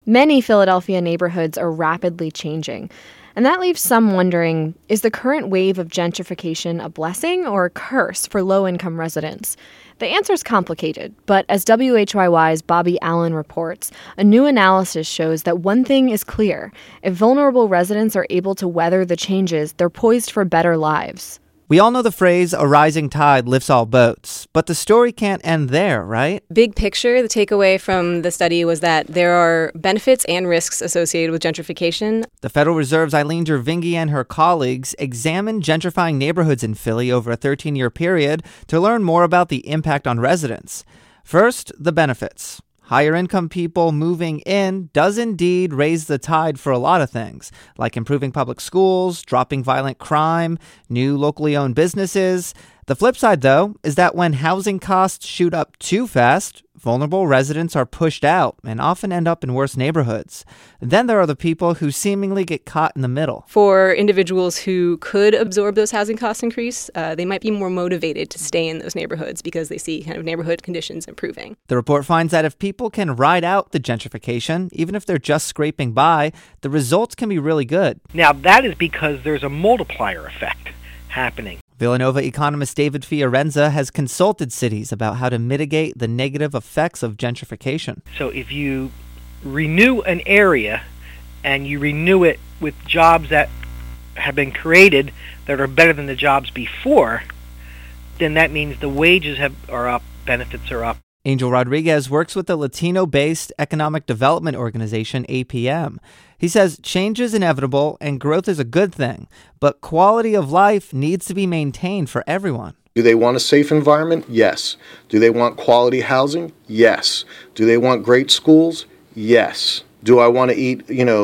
Many Philadelphia neighborhoods are rapidly changing. And that leaves some wondering, is the current wave of gentrification a blessing or a curse for low-income residents? The answer is complicated, but as WHYY's Bobby Allen reports, a new analysis shows that one thing is clear. If vulnerable residents are able to weather the changes, they're poised for better lives. We all know the phrase, a rising tide lifts all boats, but the story can't end there, right? Big picture, the takeaway from the study was that there are benefits and risks associated with gentrification. The Federal Reserve's Eileen Jervingi and her colleagues examined gentrifying neighborhoods in Philly over a 13-year period to learn more about the impact on residents. First, the benefits. Higher income people moving in does indeed raise the tide for a lot of things, like improving public schools, dropping violent crime, new locally owned businesses. The flip side, though, is that when housing costs shoot up too fast, vulnerable residents are pushed out and often end up in worse neighborhoods. Then there are the people who seemingly get caught in the middle. For individuals who could absorb those housing cost increase, they might be more motivated to stay in those neighborhoods because they see kind of neighborhood conditions improving. The report finds that if people can ride out the gentrification, even if they're just scraping by, the results can be really good. Now, that is because there's a multiplier effect happening. Villanova economist David Fiorenza has consulted cities about how to mitigate the negative effects of gentrification. So if you renew an area and you renew it with jobs that have been created that are better than the jobs before, then that means the wages are up, benefits are up. Angel Rodriguez works with the Latino-based economic development organization, APM. He says change is inevitable and growth is a good thing, but quality of life needs to be maintained for everyone. Do they want a safe environment? Yes. Do they want quality housing? Yes. Do they want great schools? Yes. Do I want to eat,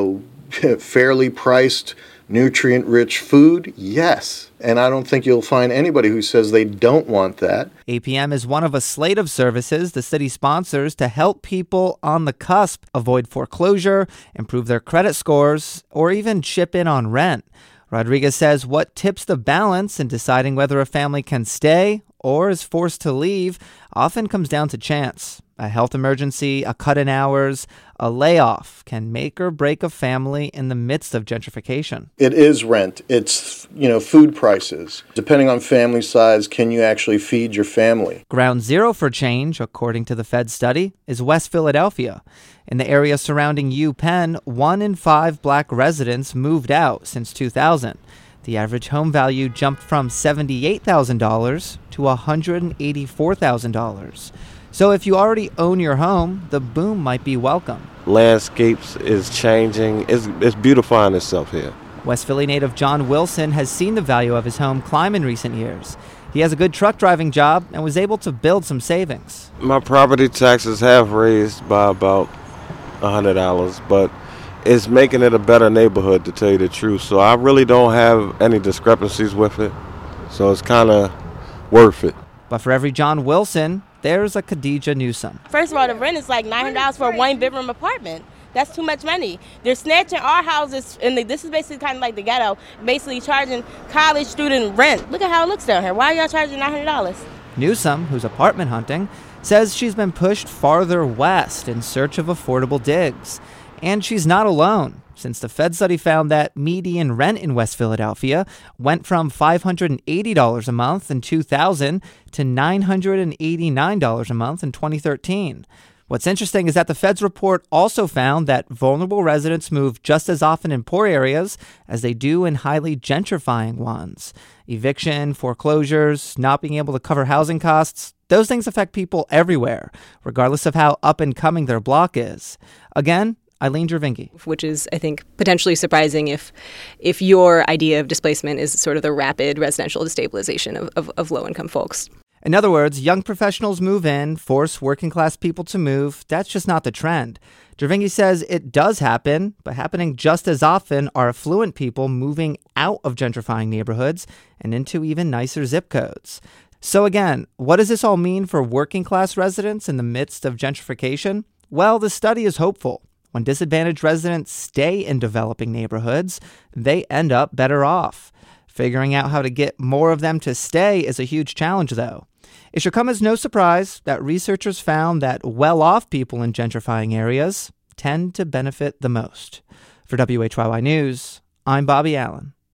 fairly priced, nutrient-rich food? Yes. And I don't think you'll find anybody who says they don't want that. APM is one of a slate of services the city sponsors to help people on the cusp avoid foreclosure, improve their credit scores, or even chip in on rent. Rodriguez says what tips the balance in deciding whether a family can stay or is forced to leave often comes down to chance. A health emergency, a cut in hours, a layoff can make or break a family in the midst of gentrification. It is rent. It's, food prices. Depending on family size, can you actually feed your family? Ground zero for change, according to the Fed study, is West Philadelphia. In the area surrounding UPenn, 1 in 5 black residents moved out since 2000. The average home value jumped from $78,000 to $184,000. So if you already own your home, the boom might be welcome. Landscapes is changing. It's beautifying itself here. West Philly native John Wilson has seen the value of his home climb in recent years. He has a good truck driving job and was able to build some savings. My property taxes have raised by about $100, but it's making it a better neighborhood, to tell you the truth. So I really don't have any discrepancies with it. So it's kind of worth it. But for every John Wilson, there's a Khadijah Newsom. First of all, the rent is like $900 for a one-bedroom apartment. That's too much money. They're snatching our houses, and this is basically kind of like the ghetto, basically charging college student rent. Look at how it looks down here. Why are y'all charging $900? Newsom, who's apartment hunting, says she's been pushed farther west in search of affordable digs. And she's not alone, since the Fed study found that median rent in West Philadelphia went from $580 a month in 2000 to $989 a month in 2013. What's interesting is that the Fed's report also found that vulnerable residents move just as often in poor areas as they do in highly gentrifying ones. Eviction, foreclosures, not being able to cover housing costs, those things affect people everywhere, regardless of how up and coming their block is. Again, Eileen Jervingi. Which is, I think, potentially surprising if your idea of displacement is sort of the rapid residential destabilization of low-income folks. In other words, young professionals move in, force working-class people to move. That's just not the trend. Jervingi says it does happen, but happening just as often are affluent people moving out of gentrifying neighborhoods and into even nicer zip codes. So again, what does this all mean for working-class residents in the midst of gentrification? Well, the study is hopeful. When disadvantaged residents stay in developing neighborhoods, they end up better off. Figuring out how to get more of them to stay is a huge challenge, though. It should come as no surprise that researchers found that well-off people in gentrifying areas tend to benefit the most. For WHYY News, I'm Bobby Allen.